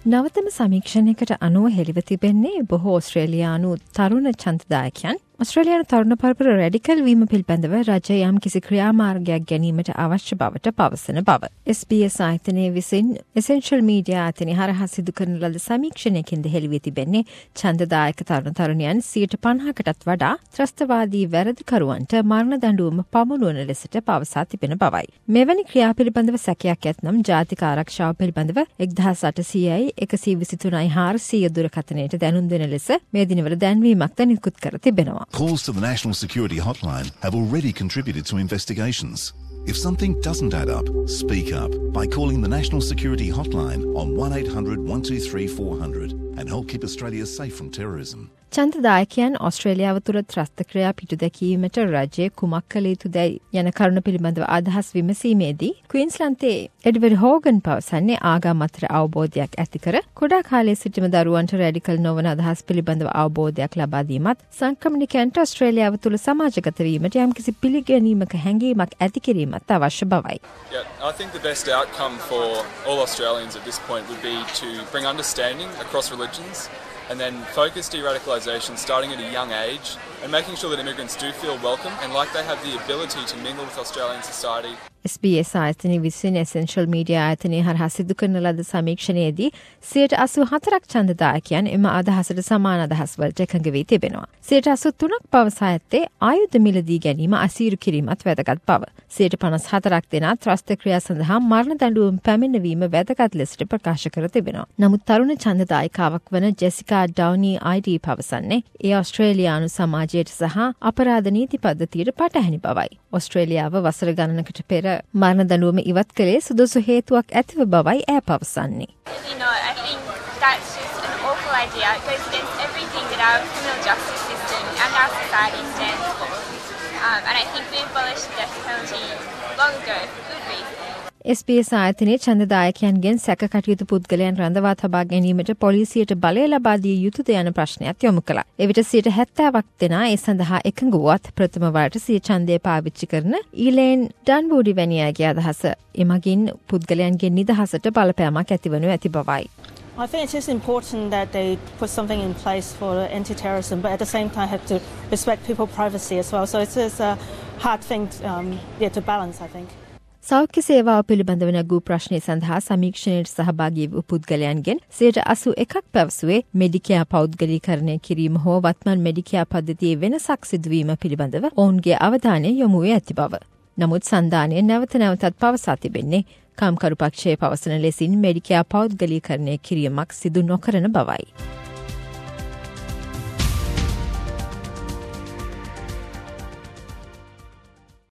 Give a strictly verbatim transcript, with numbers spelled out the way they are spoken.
නවතම සමීක්ෂණයකට අනුව හෙළිව තිබෙන්නේ බොහෝ ඕස්ට්‍රේලියානු තරුණ ඡන්දදායකයන් ඔස්ට්‍රේලියානු තරුණ පරපුර රැඩිකල් වීම පිළිබඳව රජය යම් කිසි ක්‍රියාමාර්ගයක් ගැනීමට අවශ්‍ය බවට පවසන බව. එස් බී එස් ආයතනය විසින් එසෙන්ෂල් මීඩියා ආයතනය හරහා සිදු කරන ලද සමීක්ෂණයකින්ද හෙළිවී තිබෙන්නේ ඡන්දදායක තරුණ තරුණියන් සියයට පනහකටත් වඩා ත්‍රස්තවාදී වැරදිකරුවන්ට මරණ දඬුවම පමුණුවන ලෙසට පවසා තිබෙන බවයි. මෙවැනි ක්‍රියා පිළිබඳව සැකයක් ඇතනම් ජාතික ආරක්ෂාව පිළිබඳව එක්දහස් අටසීයයි එකසිය විසිතුනයි හාරසීය දුරකථනයට දැනුම් දෙන ලෙස මේ දිනවල දැන්වීමක්ද නිකුත් කර තිබෙනවා. Calls to the National Security Hotline have already contributed to investigations. If something doesn't add up, speak up by calling the National Security Hotline on one eight hundred one two three four hundred and help keep Australia safe from terrorism. ඡන්දදායකයන් ඕස්ට්‍රේලියාව තුළ ත්‍රස්ත ක්‍රියා පිටු දැකීමට රජය කුමක් කළ යුතුදැයි යන කරුණ පිළිබඳව අදහස් විමසීමේදී ක්වීන්ස්ලන්තයේ එඩ්වර්ඩ් හෝගන් පවසන්නේ ආගම් අතර අවබෝධයක් ඇති කර කුඩා කාලයේ සිටම දරුවන්ට රැඩිකල් නොවන අදහස් පිළිබඳව අවබෝධයක් ලබා දීමත් සංක්‍රමණිකයන්ට ඕස්ට්‍රේලියාව තුළ සමාජගත වීමට යම්කිසි පිළිගැනීමක හැඟීමක් ඇති කිරීමත් අවශ්‍ය බවයි. Yeah, I think the best outcome for all Australians at this point would be to bring understanding across religions and then focus de-radicalisation starting at a young age and making sure that immigrants do feel welcome and like they have the ability to mingle with Australian society. S B S ආයතනය විසින් එසෙන්ෂල් media ආයතනය හරහා සිදු කරන ලද සමීක්ෂණයේදී සියයට අසූ හතරක් ඡන්දදායකයන් එම අදහසට සමාන අදහස් වලට එකඟ වී තිබෙනවා. සියයට අසූ තුනක් පවසා ඇත්තේ ආයුධ මිලදී ගැනීම අසීරු කිරීමත් වැදගත් බව. සියයට පනස් හතරක් දෙනා ත්‍රස්ත ක්‍රියා සඳහා මරණ දඬුවම පැමිණවීම වැදගත් ලෙසට ප්‍රකාශ කර තිබෙනවා. නමුත් තරුණ ඡන්දදායිකාවක් වන ජෙසිකා ඩවුනි ආයි.ඩී පවසන්නේ ඒ ඕස්ට්‍රේලියානු සමාජයට සහ අපරාධ නීති පද්ධතියට පටහැනි බවයි. ඕස්ට්‍රේලියාව වසර ගණනකට පෙර මරණ දඬුවම ඉවත් කළේ සුදුසු හේතුවක් ඇතිව බවයි ඈ පවසන්නේ. You know, I think that's just an awful idea. It goes against everything that our criminal justice system and our society stands for. Um, and I think we abolished the death penalty long ago for good reason. S B S ආයතනයේ ඡන්දදායකයන්ගෙන් සැකකටයුතු පුද්ගලයන් රඳවා තබා ගැනීමට පොලිසියට බලය ලබා දිය යුතුද යන ප්‍රශ්නයක් යොමු කළා. එවිට සියයට හැත්තෑවක් දෙනා ඒ සඳහා එකඟ වුවත් ප්‍රථම වරට සිය ඡන්දය පාවිච්චි කරන ඊලේන් ඩන්බූඩි වැනි අයගේ අදහස එමගින් පුද්ගලයන්ගේ නිදහසට බලපෑමක් ඇතිවනු ඇති බවයි. I think it's just important that they put something in place for anti-terrorism, but at the same time have to respect people's privacy as well. So it's just a hard thing um, yeah, to balance, I think. සෞඛ්‍ය සේවාව පිළිබඳව නැගූ ප්‍රශ්නය සඳහා සමීක්ෂණයට සහභාගී වූ පුද්ගලයන්ගෙන් සියයට අසූ එකක් පැවසුවේ මෙඩිකෙයා පෞද්ගලීකරණය කිරීම හෝ වත්මන් මෙඩිකෙයා පද්ධතියේ වෙනසක් සිදුවීම පිළිබඳව ඔවුන්ගේ අවධානය යොමු වී ඇති බව. නමුත් සන්ධානය නැවත නැවතත් පවසා තිබෙන්නේ කම්කරු පක්ෂයේ පවසන ලෙසින් මෙඩිකෙයා පෞද්ගලීකරණය කිරීමක් සිදු නොකරන බවයි.